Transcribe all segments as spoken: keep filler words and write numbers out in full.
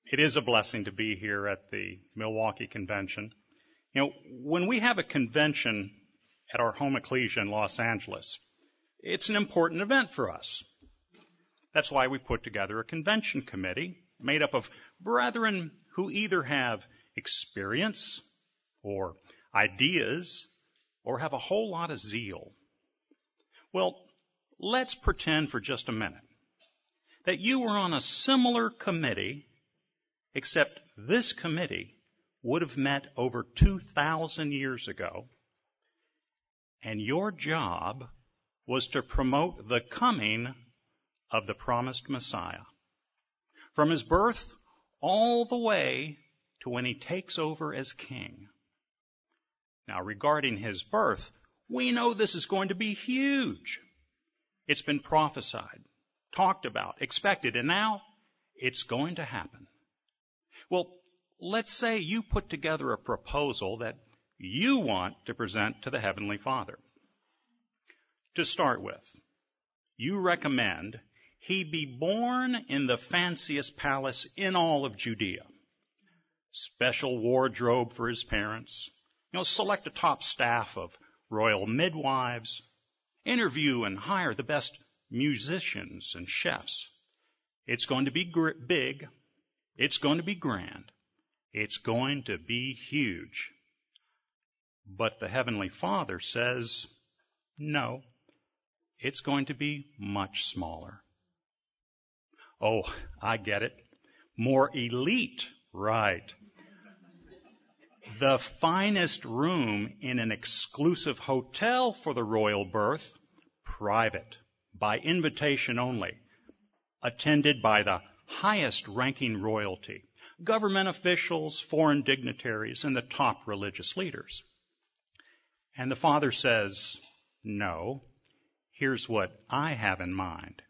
It is a blessing to be here at the Milwaukee Convention. You know, when we have a convention at our home ecclesia in Los Angeles, it's an important event for us. That's why we put together a convention committee made up of brethren who either have experience or ideas or have a whole lot of zeal. Well, let's pretend for just a minute that you were on a similar committee, except this committee would have met over two thousand years ago, and your job was to promote the coming of the promised Messiah, from his birth all the way to when he takes over as king. Now, regarding his birth, we know this is going to be huge. It's been prophesied, talked about, expected, and now it's going to happen. Well, let's say you put together a proposal that you want to present to the Heavenly Father. To start with, you recommend he be born in the fanciest palace in all of Judea. Special wardrobe for his parents. You know, select a top staff of royal midwives. Interview and hire the best musicians and chefs. It's going to be gr- big. It's going to be grand. It's going to be huge. But the Heavenly Father says, no, it's going to be much smaller. Oh, I get it. More elite, right. The finest room in an exclusive hotel for the royal birth, private, by invitation only, attended by the highest ranking royalty, government officials, foreign dignitaries, and the top religious leaders. And the Father says, no, here's what I have in mind.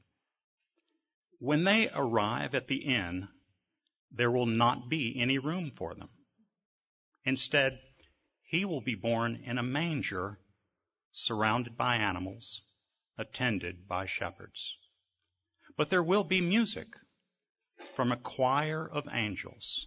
When they arrive at the inn, there will not be any room for them. Instead, he will be born in a manger, surrounded by animals, attended by shepherds. But there will be music from a choir of angels.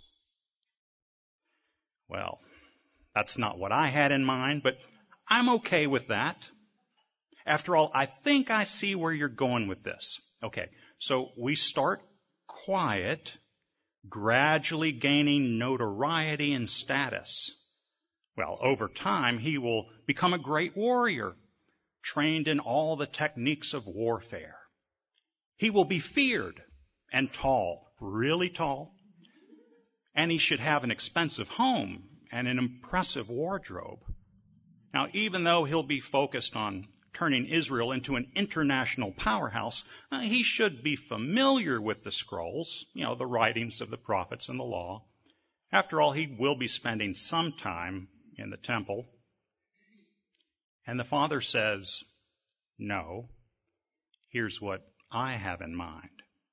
Well, that's not what I had in mind, but I'm okay with that. After all, I think I see where you're going with this. Okay, so we start quiet, gradually gaining notoriety and status. Well, over time, he will become a great warrior, trained in all the techniques of warfare. He will be feared and tall, really tall. And he should have an expensive home and an impressive wardrobe. Now, even though he'll be focused on turning Israel into an international powerhouse, uh, he should be familiar with the scrolls, you know, the writings of the prophets and the law. After all, he will be spending some time in the temple. And the Father says, no, here's what I have in mind.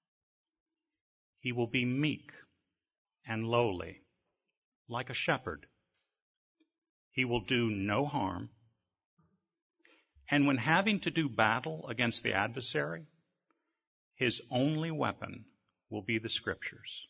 He will be meek and lowly, like a shepherd. He will do no harm. And when having to do battle against the adversary, his only weapon will be the Scriptures.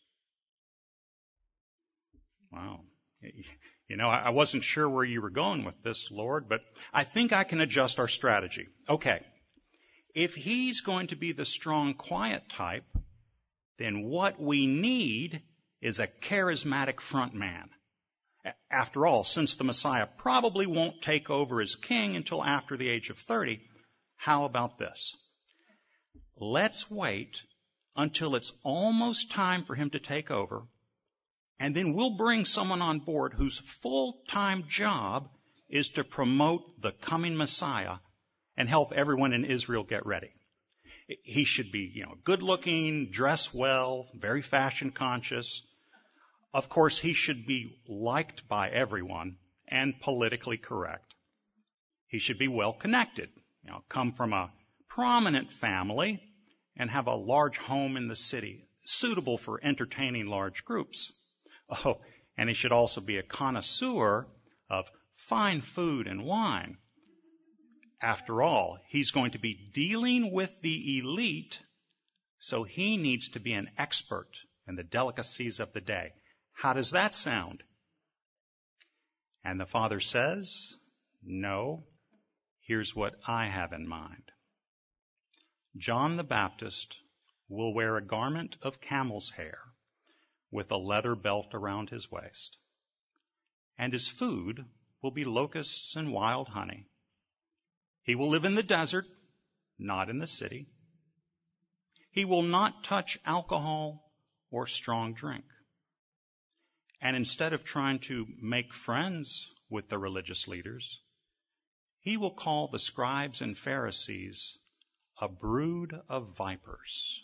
Wow. You know, I wasn't sure where you were going with this, Lord, but I think I can adjust our strategy. Okay. If he's going to be the strong, quiet type, then what we need is a charismatic front man. After all, since the Messiah probably won't take over as king until after the age of thirty, how about this? Let's wait until it's almost time for him to take over, and then we'll bring someone on board whose full-time job is to promote the coming Messiah and help everyone in Israel get ready. He should be, you know, good-looking, dress well, very fashion-conscious. Of course, he should be liked by everyone and politically correct. He should be well-connected, you know, come from a prominent family and have a large home in the city, suitable for entertaining large groups. Oh, and he should also be a connoisseur of fine food and wine. After all, he's going to be dealing with the elite, so he needs to be an expert and the delicacies of the day. How does that sound? And the father says, no, here's what I have in mind. John the Baptist will wear a garment of camel's hair with a leather belt around his waist, and his food will be locusts and wild honey. He will live in the desert, not in the city. He will not touch alcohol or strong drink. And instead of trying to make friends with the religious leaders, he will call the scribes and Pharisees a brood of vipers.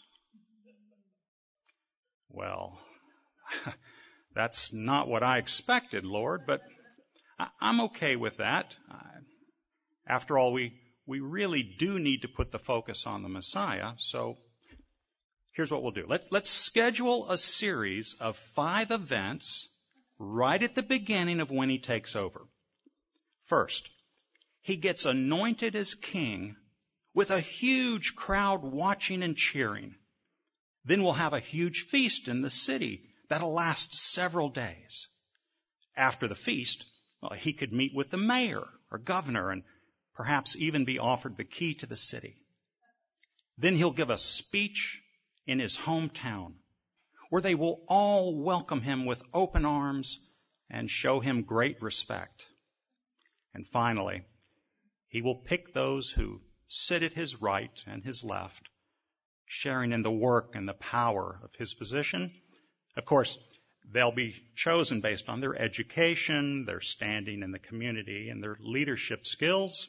Well, that's not what I expected, Lord, but I'm okay with that. After all, we, we really do need to put the focus on the Messiah, so here's what we'll do. Let's, let's schedule a series of five events right at the beginning of when he takes over. First, he gets anointed as king with a huge crowd watching and cheering. Then we'll have a huge feast in the city that'll last several days. After the feast, well, he could meet with the mayor or governor and perhaps even be offered the key to the city. Then he'll give a speech in his hometown where they will all welcome him with open arms and show him great respect. And finally, he will pick those who sit at his right and his left, sharing in the work and the power of his position. Of course, they'll be chosen based on their education, their standing in the community, and their leadership skills.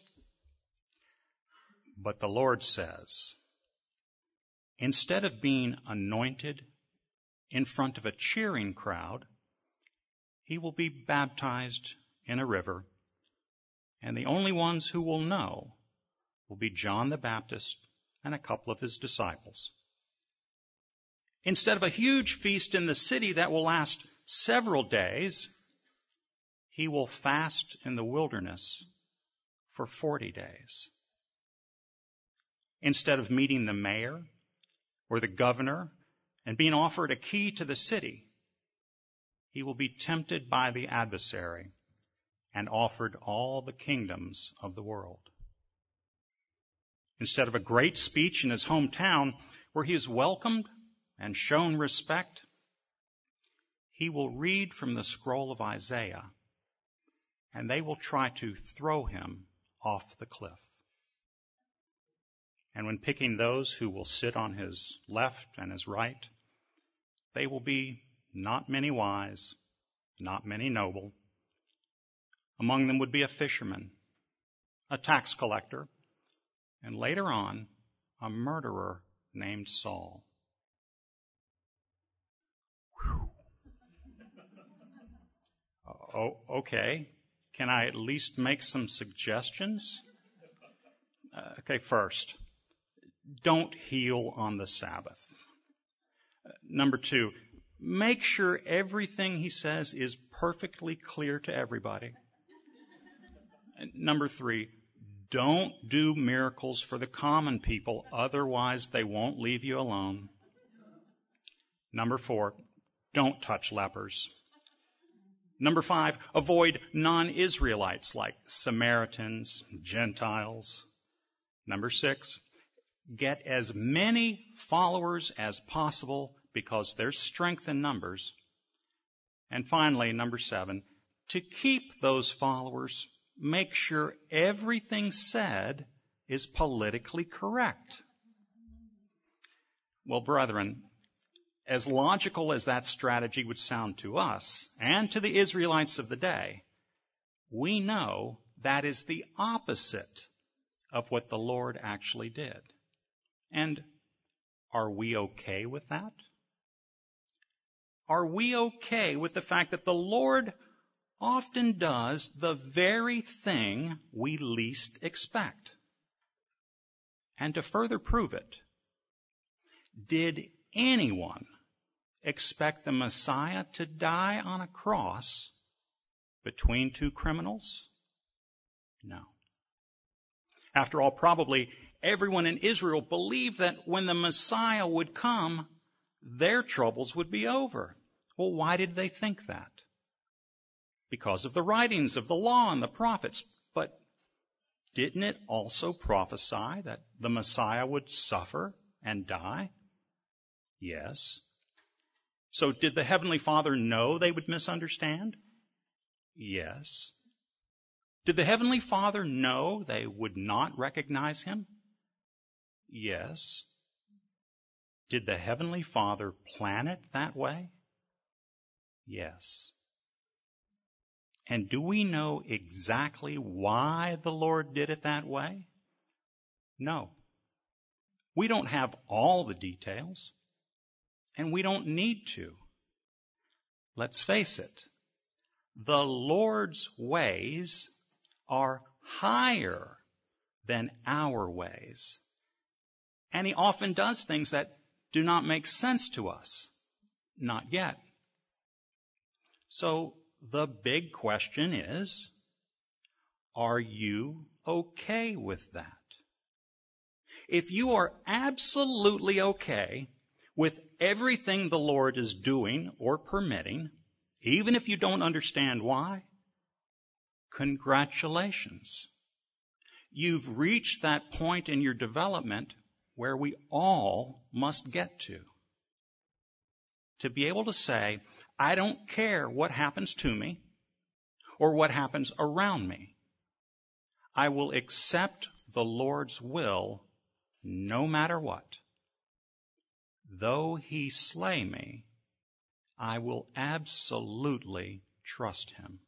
But the Lord says, instead of being anointed in front of a cheering crowd, he will be baptized in a river, and the only ones who will know will be John the Baptist and a couple of his disciples. Instead of a huge feast in the city that will last several days, he will fast in the wilderness for forty days. Instead of meeting the mayor or the governor and being offered a key to the city, he will be tempted by the adversary and offered all the kingdoms of the world. Instead of a great speech in his hometown where he is welcomed and shown respect, he will read from the scroll of Isaiah, and they will try to throw him off the cliff. And when picking those who will sit on his left and his right, they will be not many wise, not many noble. Among them would be a fisherman, a tax collector, and later on, a murderer named Saul. Oh, okay. Can I at least make some suggestions? Uh, okay, first, don't heal on the Sabbath. Uh, number two, make sure everything he says is perfectly clear to everybody. And number three, don't do miracles for the common people, otherwise they won't leave you alone. Number four, don't touch lepers. Number five, avoid non-Israelites like Samaritans, Gentiles. Number six, get as many followers as possible because there's strength in numbers. And finally, number seven, to keep those followers, make sure everything said is politically correct. Well, brethren, as logical as that strategy would sound to us and to the Israelites of the day, we know that is the opposite of what the Lord actually did. And are we okay with that? Are we okay with the fact that the Lord often does the very thing we least expect? And to further prove it, did anyone expect the Messiah to die on a cross between two criminals? No. After all, probably everyone in Israel believed that when the Messiah would come, their troubles would be over. Well, why did they think that? Because of the writings of the law and the prophets. But didn't it also prophesy that the Messiah would suffer and die? Yes. So did the Heavenly Father know they would misunderstand? Yes. Did the Heavenly Father know they would not recognize him? Yes. Did the Heavenly Father plan it that way? Yes. And do we know exactly why the Lord did it that way? No. We don't have all the details, and we don't need to. Let's face it, the Lord's ways are higher than our ways. And he often does things that do not make sense to us. Not yet. So the big question is, are you okay with that? If you are absolutely okay with everything the Lord is doing or permitting, even if you don't understand why, congratulations. You've reached that point in your development where we all must get to. To be able to say, I don't care what happens to me or what happens around me. I will accept the Lord's will no matter what. Though he slay me, I will absolutely trust him.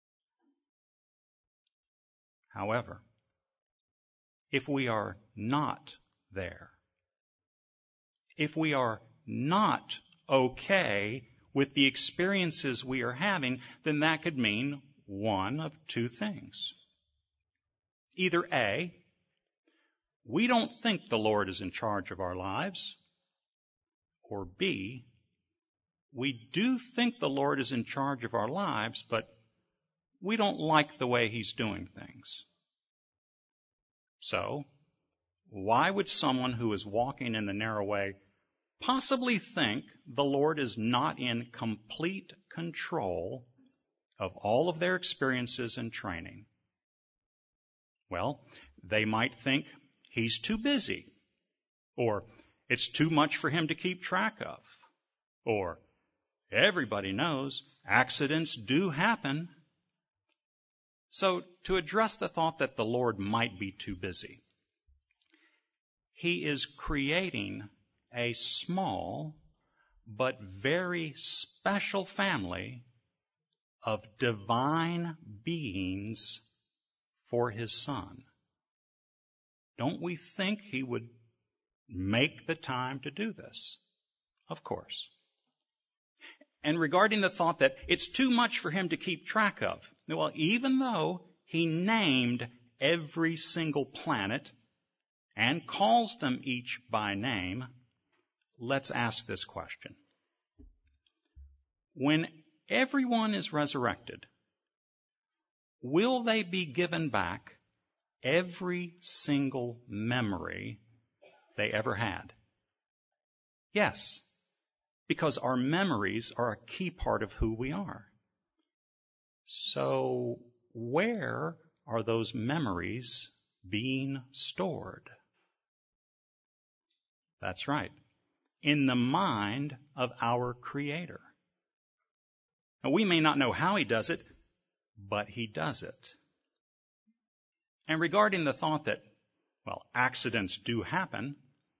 However, if we are not there, if we are not okay with the experiences we are having, then that could mean one of two things. Either A, we don't think the Lord is in charge of our lives, or B, we do think the Lord is in charge of our lives, but we don't like the way he's doing things. So, why would someone who is walking in the narrow way possibly think the Lord is not in complete control of all of their experiences and training? Well, they might think he's too busy, or it's too much for him to keep track of, or everybody knows accidents do happen. So, to address the thought that the Lord might be too busy, he is creating a small but very special family of divine beings for his Son. Don't we think he would make the time to do this? Of course. And regarding the thought that it's too much for him to keep track of, well, even though he named every single planet and calls them each by name, let's ask this question. When everyone is resurrected, will they be given back every single memory they ever had? Yes, because our memories are a key part of who we are. So, where are those memories being stored? That's right, in the mind of our Creator. Now, we may not know how he does it, but he does it. And regarding the thought that, well, accidents do happen,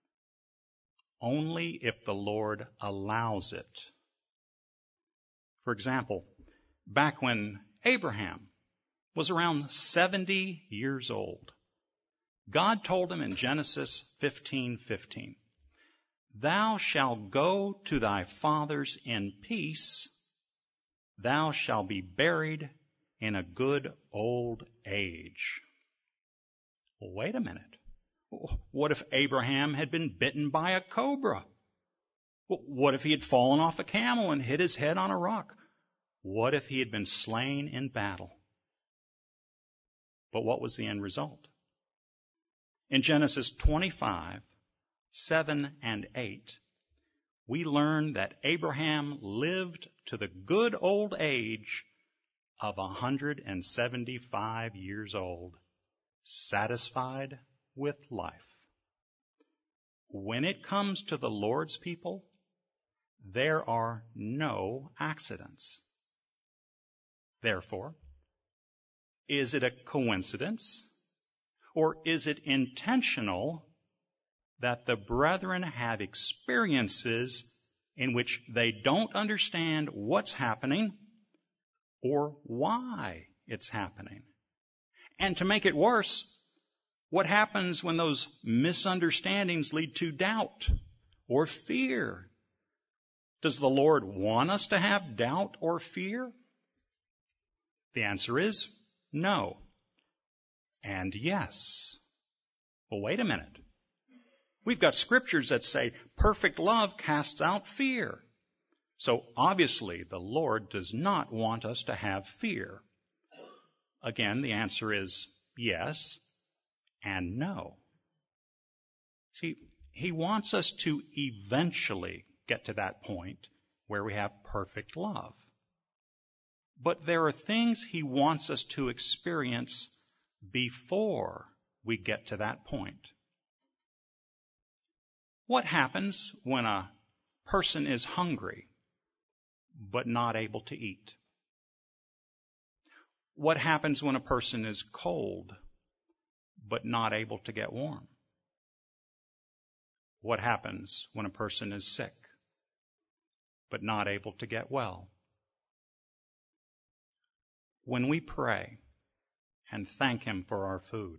only if the Lord allows it. For example, back when Abraham was around seventy years old, God told him in Genesis fifteen fifteen, "Thou shalt go to thy fathers in peace. Thou shalt be buried in a good old age." Well, wait a minute. What if Abraham had been bitten by a cobra? What if he had fallen off a camel and hit his head on a rock? What if he had been slain in battle? But what was the end result? In Genesis twenty-five, seven and eight, we learn that Abraham lived to the good old age of one hundred seventy-five years old, satisfied with life. When it comes to the Lord's people, there are no accidents. Therefore, is it a coincidence, or is it intentional that the brethren have experiences in which they don't understand what's happening or why it's happening? And to make it worse, what happens when those misunderstandings lead to doubt or fear? Does the Lord want us to have doubt or fear? The answer is no and yes. Well, wait a minute. We've got scriptures that say perfect love casts out fear. So obviously the Lord does not want us to have fear. Again, the answer is yes and no. See, He wants us to eventually get to that point where we have perfect love. But there are things He wants us to experience before we get to that point. What happens when a person is hungry but not able to eat? What happens when a person is cold but not able to get warm? What happens when a person is sick but not able to get well? When we pray and thank Him for our food,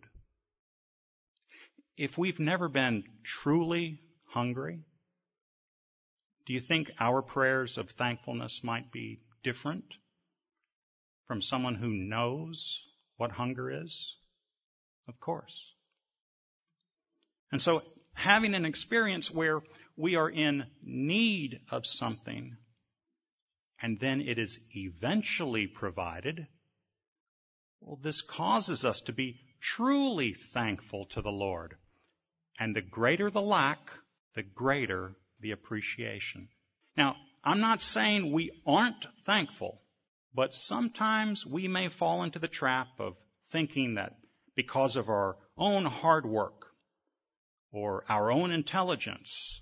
if we've never been truly hungry, do you think our prayers of thankfulness might be different from someone who knows what hunger is? Of course. And so having an experience where we are in need of something and then it is eventually provided, well, this causes us to be truly thankful to the Lord. And the greater the lack, the greater the appreciation. Now, I'm not saying we aren't thankful, but sometimes we may fall into the trap of thinking that because of our own hard work or our own intelligence,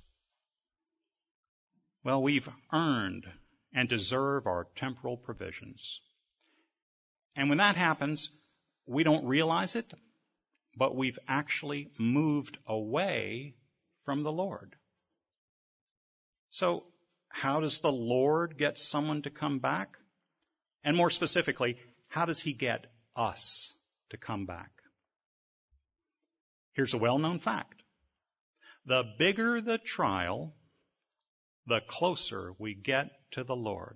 well, we've earned and deserve our temporal provisions. And when that happens, we don't realize it, but we've actually moved away from the Lord. So, how does the Lord get someone to come back? And more specifically, how does He get us to come back? Here's a well-known fact. The bigger the trial, the closer we get to the Lord.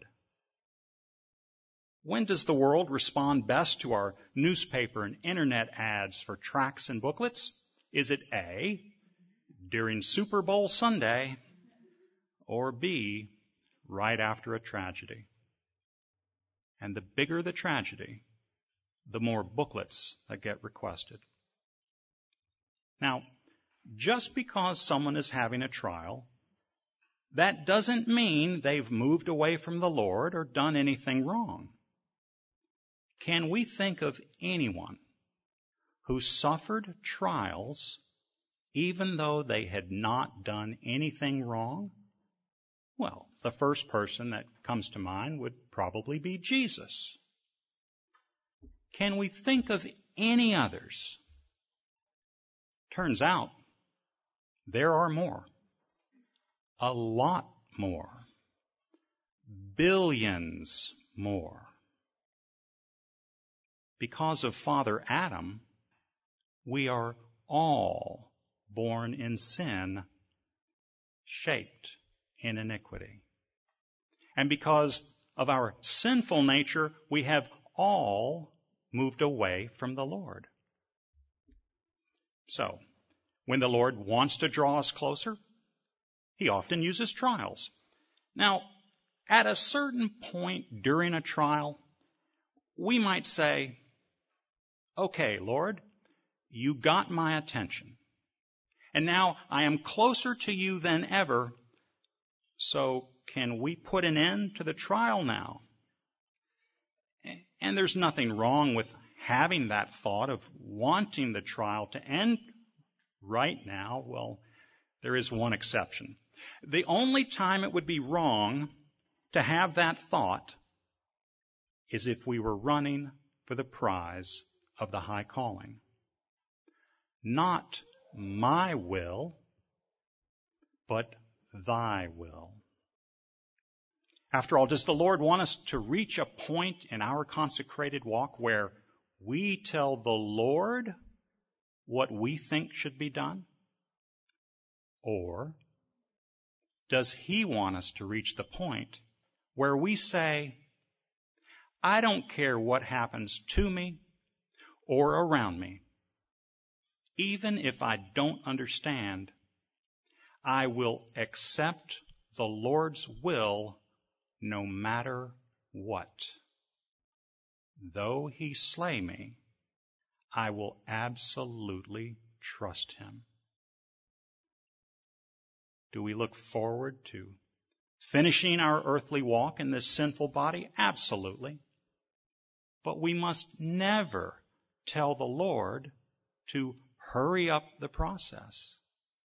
When does the world respond best to our newspaper and internet ads for tracts and booklets? Is it A, during Super Bowl Sunday, or B, right after a tragedy? And the bigger the tragedy, the more booklets that get requested. Now, just because someone is having a trial, that doesn't mean they've moved away from the Lord or done anything wrong. Can we think of anyone who suffered trials even though they had not done anything wrong? Well, the first person that comes to mind would probably be Jesus. Can we think of any others? Turns out there are more. A lot more. Billions more. Because of Father Adam, we are all born in sin, shaped in iniquity. And because of our sinful nature, we have all moved away from the Lord. So, when the Lord wants to draw us closer, He often uses trials. Now, at a certain point during a trial, we might say, okay, Lord, you got my attention. And now I am closer to you than ever, So can we put an end to the trial now? And there's nothing wrong with having that thought of wanting the trial to end right now. Well, there is one exception. The only time it would be wrong to have that thought is if we were running for the prize of the high calling. Not my will, but thy will. After all, does the Lord want us to reach a point in our consecrated walk where we tell the Lord what we think should be done? Or does He want us to reach the point where we say, I don't care what happens to me or around me. Even if I don't understand, I will accept the Lord's will no matter what. Though He slay me, I will absolutely trust Him. Do we look forward to finishing our earthly walk in this sinful body? Absolutely. But we must never tell the Lord to hurry up the process.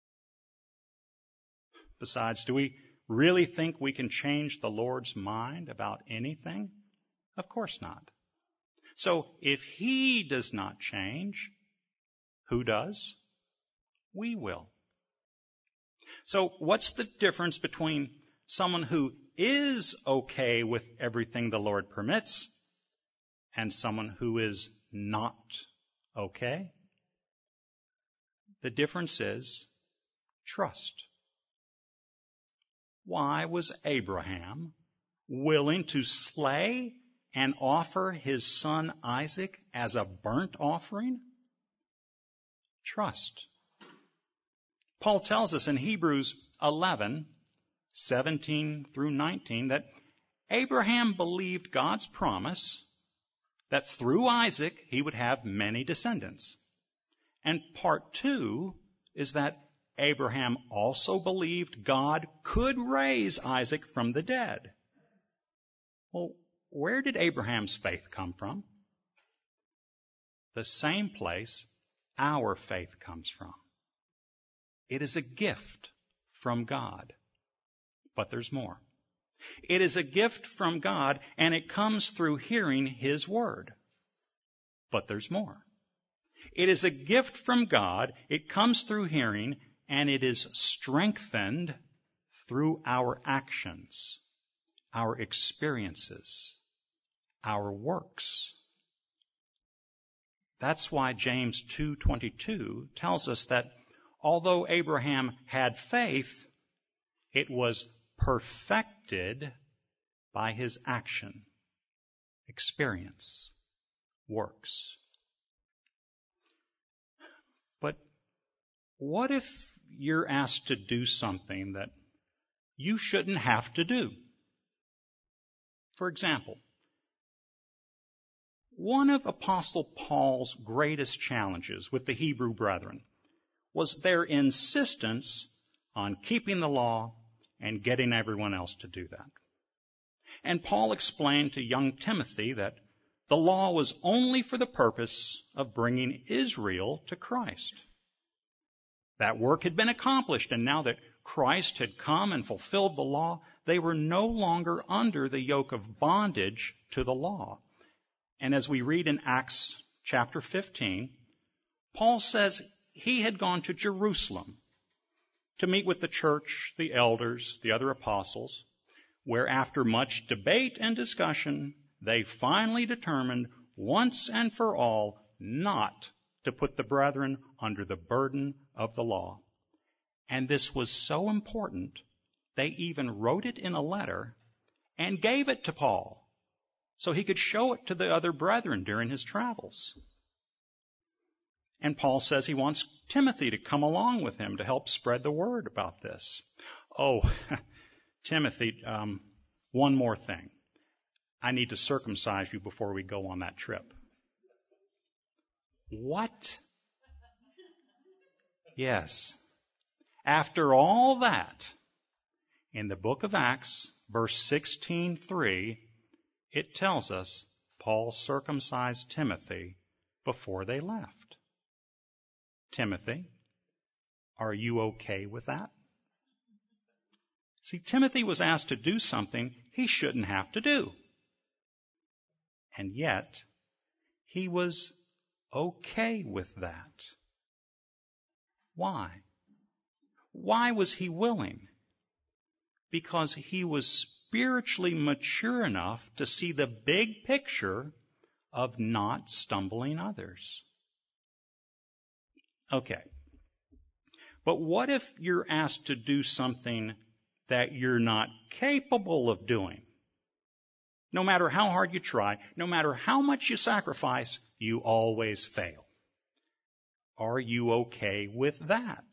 Besides, do we really think we can change the Lord's mind about anything? Of course not. So if He does not change, who does? We will. So what's the difference between someone who is okay with everything the Lord permits and someone who is not okay? The difference is trust. Why was Abraham willing to slay and offer his son Isaac as a burnt offering? Trust. Paul tells us in Hebrews eleven, seventeen through nineteen, that Abraham believed God's promise that through Isaac he would have many descendants. And part two is that Abraham also believed God could raise Isaac from the dead. Well, where did Abraham's faith come from? The same place our faith comes from. It is a gift from God. But there's more. It is a gift from God, and it comes through hearing His word. But there's more. It is a gift from God, it comes through hearing, and it is strengthened through our actions, our experiences, our works. That's why James two twenty-two tells us that although Abraham had faith, it was perfected by his action, experience, works. But what if you're asked to do something that you shouldn't have to do? For example, one of Apostle Paul's greatest challenges with the Hebrew brethren was their insistence on keeping the law and getting everyone else to do that. And Paul explained to young Timothy that the law was only for the purpose of bringing Israel to Christ. That work had been accomplished, and now that Christ had come and fulfilled the law, they were no longer under the yoke of bondage to the law. And as we read in Acts chapter fifteen, Paul says he had gone to Jerusalem to meet with the church, the elders, the other apostles, where after much debate and discussion, they finally determined once and for all not to put the brethren under the burden of the law. And this was so important, they even wrote it in a letter and gave it to Paul so he could show it to the other brethren during his travels. And Paul says he wants Timothy to come along with him to help spread the word about this. Oh, Timothy, um, one more thing. I need to circumcise you before we go on that trip. What? Yes. After all that, In the book of Acts, verse sixteen three, it tells us Paul circumcised Timothy before they left. Timothy, are you okay with that? See, Timothy was asked to do something he shouldn't have to do. And yet, he was okay with that. Why? Why was he willing? Because he was spiritually mature enough to see the big picture of not stumbling others. Okay. But what if you're asked to do something that you're not capable of doing? No matter how hard you try, no matter how much you sacrifice, you always fail. Are you okay with that?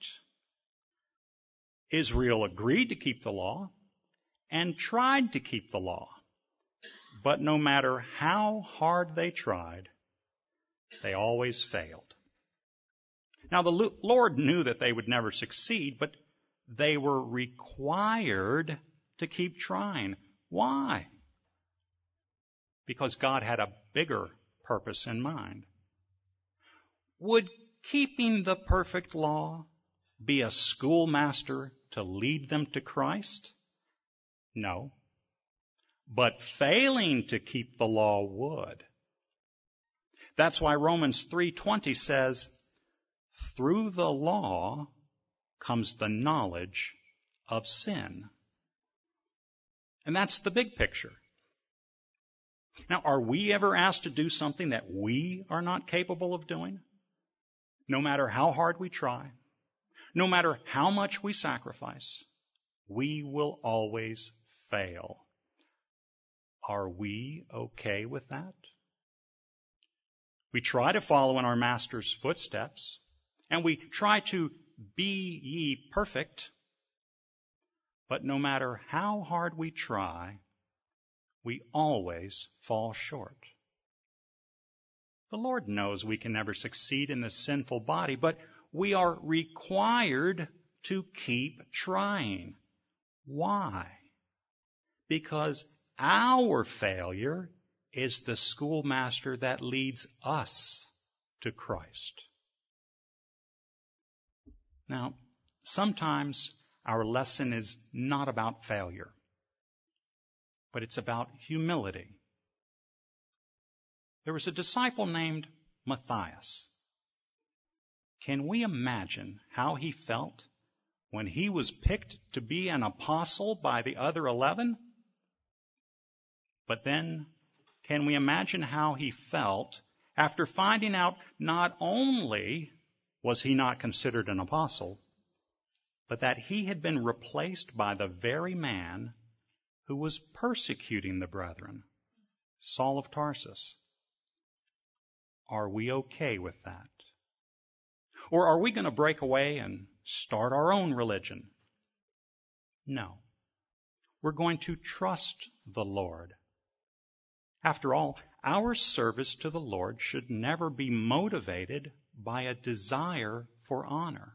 Israel agreed to keep the law and tried to keep the law. But no matter how hard they tried, they always failed. Now, the Lord knew that they would never succeed, but they were required to keep trying. Why? Because God had a bigger purpose in mind. Would keeping the perfect law be a schoolmaster to lead them to Christ? No. But failing to keep the law would. That's why Romans three twenty says, through the law comes the knowledge of sin. And that's the big picture. Now, are we ever asked to do something that we are not capable of doing? No matter how hard we try, no matter how much we sacrifice, we will always fail. Are we okay with that? We try to follow in our Master's footsteps, and we try to be ye perfect, but no matter how hard we try, we always fall short. The Lord knows we can never succeed in this sinful body, but we are required to keep trying. Why? Because our failure is the schoolmaster that leads us to Christ. Now, sometimes our lesson is not about failure, but it's about humility. There was a disciple named Matthias. Can we imagine how he felt when he was picked to be an apostle by the other eleven? But then, can we imagine how he felt after finding out not only was he not considered an apostle, but that he had been replaced by the very man who was persecuting the brethren, Saul of Tarsus? Are we okay with that? Or are we going to break away and start our own religion? No. We're going to trust the Lord. After all, our service to the Lord should never be motivated by a desire for honor.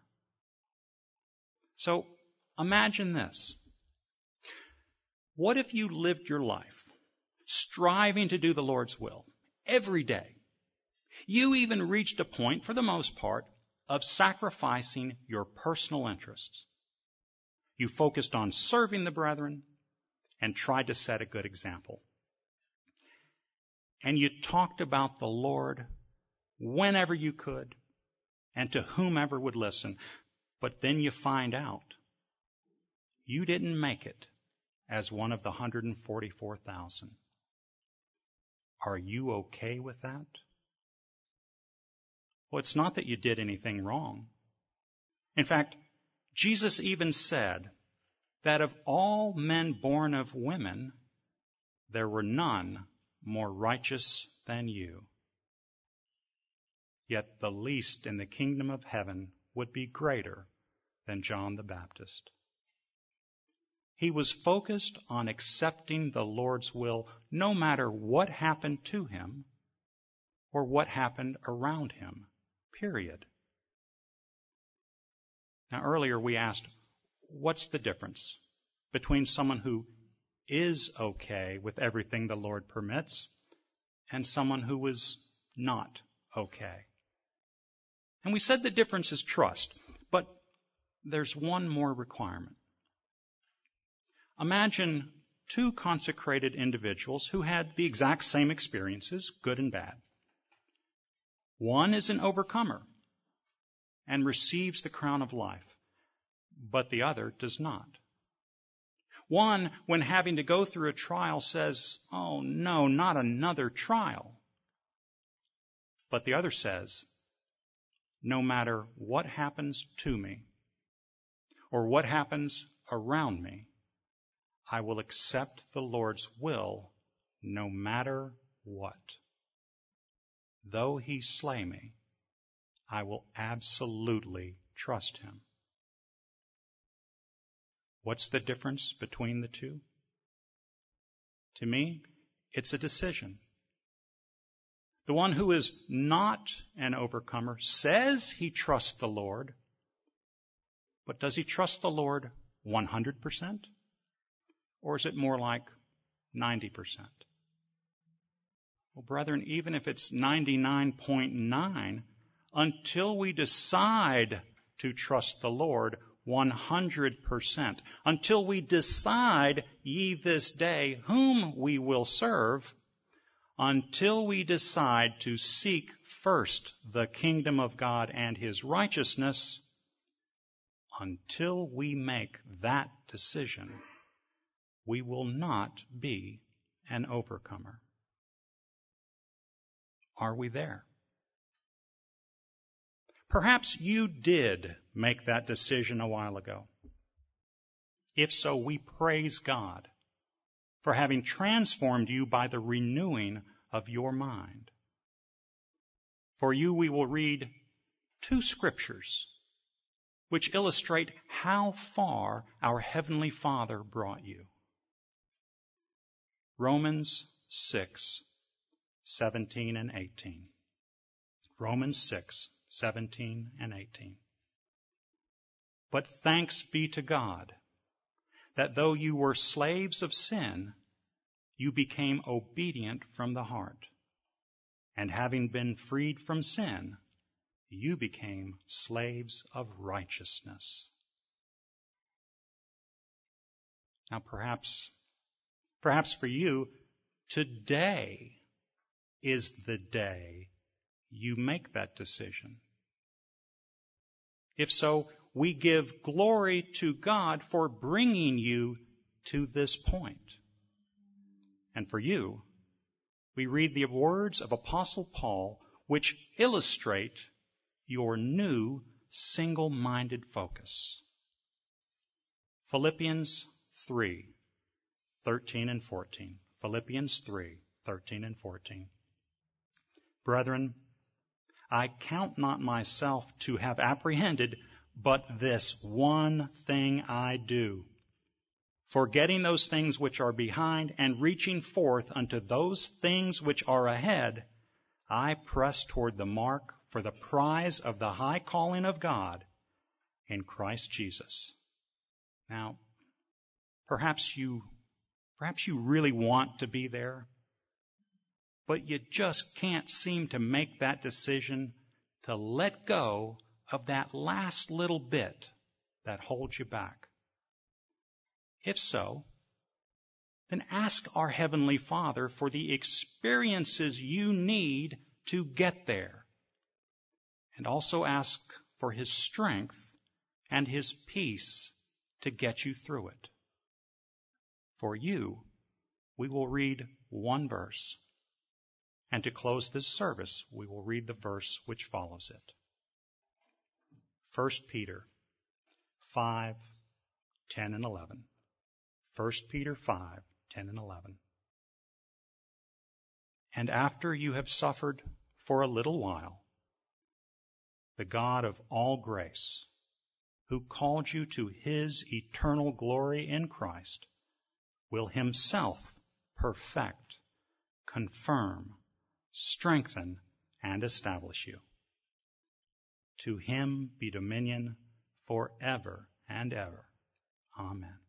So, imagine this. What if you lived your life striving to do the Lord's will every day? You even reached a point, for the most part, of sacrificing your personal interests. You focused on serving the brethren and tried to set a good example. And you talked about the Lord whenever you could and to whomever would listen. But then you find out you didn't make it as one of the one hundred forty-four thousand. Are you okay with that? Well, it's not that you did anything wrong. In fact, Jesus even said that of all men born of women, there were none more righteous than you. Yet the least in the kingdom of heaven would be greater than John the Baptist. He was focused on accepting the Lord's will no matter what happened to him or what happened around him, period. Now, earlier we asked, what's the difference between someone who is okay with everything the Lord permits and someone who is not okay. And we said the difference is trust, but there's one more requirement. Imagine two consecrated individuals who had the exact same experiences, good and bad. One is an overcomer and receives the crown of life, but the other does not. One, when having to go through a trial, says, "Oh no, not another trial." But the other says, "No matter what happens to me or what happens around me, I will accept the Lord's will no matter what. Though he slay me, I will absolutely trust him." What's the difference between the two? To me, it's a decision. The one who is not an overcomer says he trusts the Lord, but does he trust the Lord one hundred percent? Or is it more like ninety percent? Well, brethren, even if it's ninety-nine point nine, until we decide to trust the Lord one hundred percent, until we decide ye this day whom we will serve, until we decide to seek first the kingdom of God and his righteousness, until we make that decision, we will not be an overcomer. Are we there? Perhaps you did make that decision a while ago. If so, we praise God for having transformed you by the renewing of your mind. For you, we will read two scriptures which illustrate how far our Heavenly Father brought you. Romans six, seventeen and eighteen. Romans six, seventeen and eighteen. But thanks be to God, that though you were slaves of sin, you became obedient from the heart. And having been freed from sin, you became slaves of righteousness. Now perhaps, perhaps for you, today is the day you make that decision. If so, we give glory to God for bringing you to this point. And for you, we read the words of Apostle Paul, which illustrate your new single-minded focus. Philippians three, thirteen and fourteen. Philippians three, thirteen and fourteen. Brethren, I count not myself to have apprehended, but this one thing I do, forgetting those things which are behind and reaching forth unto those things which are ahead, I press toward the mark for the prize of the high calling of God in Christ Jesus. Now, perhaps you, perhaps you really want to be there, but you just can't seem to make that decision to let go of that last little bit that holds you back. If so, then ask our Heavenly Father for the experiences you need to get there. And also ask for His strength and His peace to get you through it. For you, we will read one verse. And to close this service, we will read the verse which follows it. First Peter five, ten and eleven. First Peter five, ten and eleven. And after you have suffered for a little while, the God of all grace, who called you to His eternal glory in Christ, will Himself perfect, confirm, strengthen, and establish you. To Him be dominion forever and ever. Amen.